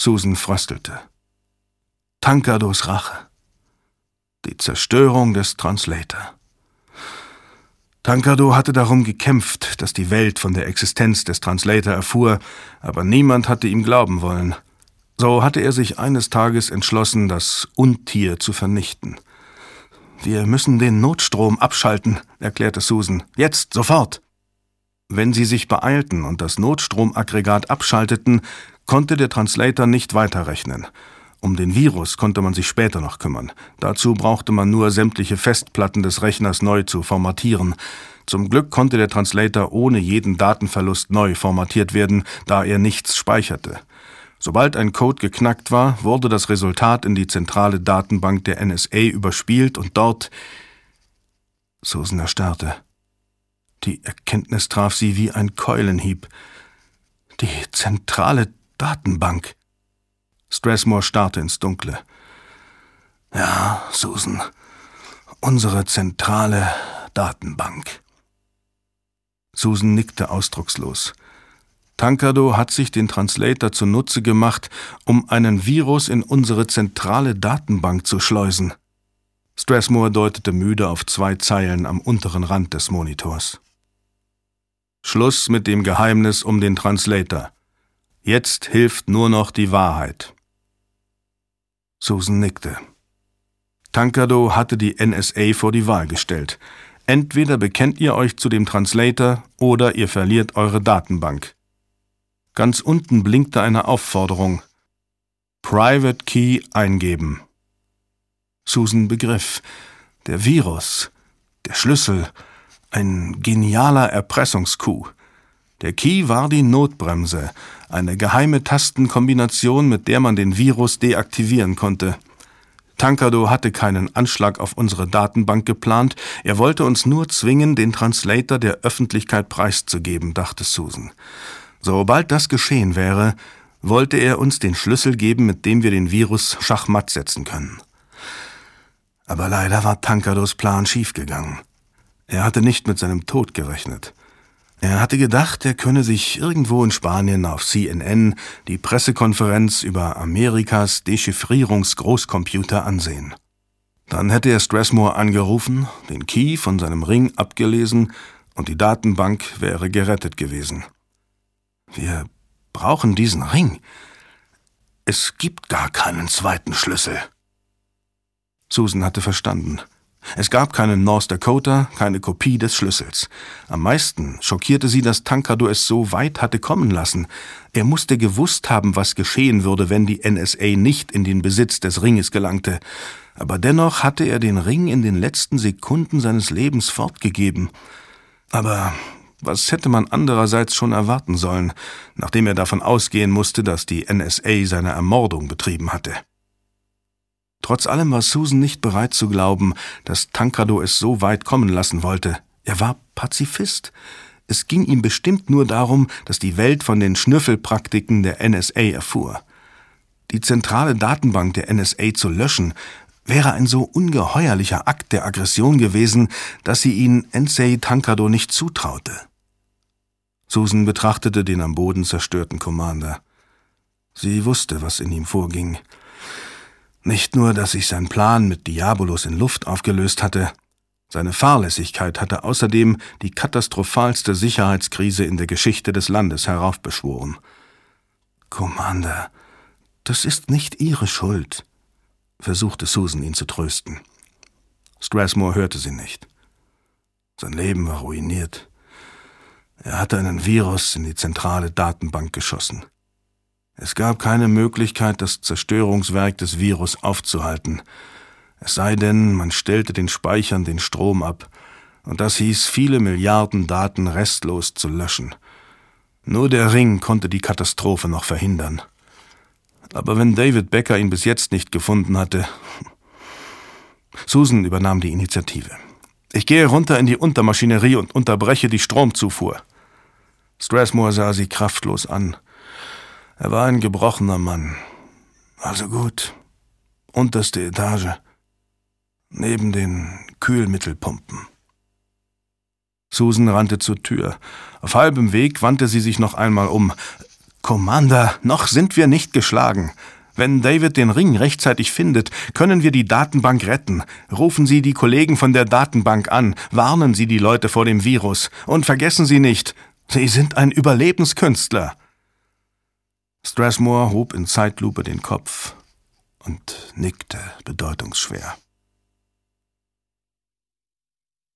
Susan fröstelte. Tankados Rache. Die Zerstörung des Translator. Tankado hatte darum gekämpft, dass die Welt von der Existenz des Translator erfuhr, aber niemand hatte ihm glauben wollen. So hatte er sich eines Tages entschlossen, das Untier zu vernichten. »Wir müssen den Notstrom abschalten«, erklärte Susan. »Jetzt, sofort!« Wenn sie sich beeilten und das Notstromaggregat abschalteten, konnte der Translator nicht weiterrechnen. Um den Virus konnte man sich später noch kümmern. Dazu brauchte man nur sämtliche Festplatten des Rechners neu zu formatieren. Zum Glück konnte der Translator ohne jeden Datenverlust neu formatiert werden, da er nichts speicherte. Sobald ein Code geknackt war, wurde das Resultat in die zentrale Datenbank der NSA überspielt und dort... Susan erstarrte. Die Erkenntnis traf sie wie ein Keulenhieb. Die zentrale Datenbank. Strathmore starrte ins Dunkle. Ja, Susan, unsere zentrale Datenbank. Susan nickte ausdruckslos. Tankado hat sich den Translator zunutze gemacht, um einen Virus in unsere zentrale Datenbank zu schleusen. Strathmore deutete müde auf 2 Zeilen am unteren Rand des Monitors. Schluss mit dem Geheimnis um den Translator. Jetzt hilft nur noch die Wahrheit. Susan nickte. Tankado hatte die NSA vor die Wahl gestellt. Entweder bekennt ihr euch zu dem Translator oder ihr verliert eure Datenbank. Ganz unten blinkte eine Aufforderung. Private Key eingeben. Susan begriff. Der Virus, der Schlüssel, ein genialer Erpressungscoup. Der Key war die Notbremse, eine geheime Tastenkombination, mit der man den Virus deaktivieren konnte. Tankado hatte keinen Anschlag auf unsere Datenbank geplant, er wollte uns nur zwingen, den Translator der Öffentlichkeit preiszugeben, dachte Susan. Sobald das geschehen wäre, wollte er uns den Schlüssel geben, mit dem wir den Virus schachmatt setzen können. Aber leider war Tankados Plan schiefgegangen. Er hatte nicht mit seinem Tod gerechnet. Er hatte gedacht, er könne sich irgendwo in Spanien auf CNN die Pressekonferenz über Amerikas Dechiffrierungsgroßcomputer ansehen. Dann hätte er Strathmore angerufen, den Key von seinem Ring abgelesen und die Datenbank wäre gerettet gewesen. Wir brauchen diesen Ring. Es gibt gar keinen zweiten Schlüssel. Susan hatte verstanden. Es gab keinen North Dakota, keine Kopie des Schlüssels. Am meisten schockierte sie, dass Tankado es so weit hatte kommen lassen. Er musste gewusst haben, was geschehen würde, wenn die NSA nicht in den Besitz des Ringes gelangte. Aber dennoch hatte er den Ring in den letzten Sekunden seines Lebens fortgegeben. Aber was hätte man andererseits schon erwarten sollen, nachdem er davon ausgehen musste, dass die NSA seine Ermordung betrieben hatte? Trotz allem war Susan nicht bereit zu glauben, dass Tankado es so weit kommen lassen wollte. Er war Pazifist. Es ging ihm bestimmt nur darum, dass die Welt von den Schnüffelpraktiken der NSA erfuhr. Die zentrale Datenbank der NSA zu löschen, wäre ein so ungeheuerlicher Akt der Aggression gewesen, dass sie ihn Ensei Tankado nicht zutraute. Susan betrachtete den am Boden zerstörten Commander. Sie wusste, was in ihm vorging. Nicht nur, dass sich sein Plan mit Diabolus in Luft aufgelöst hatte, seine Fahrlässigkeit hatte außerdem die katastrophalste Sicherheitskrise in der Geschichte des Landes heraufbeschworen. »Commander, das ist nicht Ihre Schuld«, versuchte Susan, ihn zu trösten. Strathmore hörte sie nicht. Sein Leben war ruiniert. Er hatte einen Virus in die zentrale Datenbank geschossen. Es gab keine Möglichkeit, das Zerstörungswerk des Virus aufzuhalten. Es sei denn, man stellte den Speichern den Strom ab, und das hieß, viele Milliarden Daten restlos zu löschen. Nur der Ring konnte die Katastrophe noch verhindern. Aber wenn David Becker ihn bis jetzt nicht gefunden hatte... Susan übernahm die Initiative. »Ich gehe runter in die Untermaschinerie und unterbreche die Stromzufuhr.« Strathmore sah sie kraftlos an. Er war ein gebrochener Mann. »Also gut. Unterste Etage. Neben den Kühlmittelpumpen.« Susan rannte zur Tür. Auf halbem Weg wandte sie sich noch einmal um. Commander, noch sind wir nicht geschlagen. Wenn David den Ring rechtzeitig findet, können wir die Datenbank retten. Rufen Sie die Kollegen von der Datenbank an, warnen Sie die Leute vor dem Virus und vergessen Sie nicht, Sie sind ein Überlebenskünstler. Strathmore hob in Zeitlupe den Kopf und nickte bedeutungsschwer.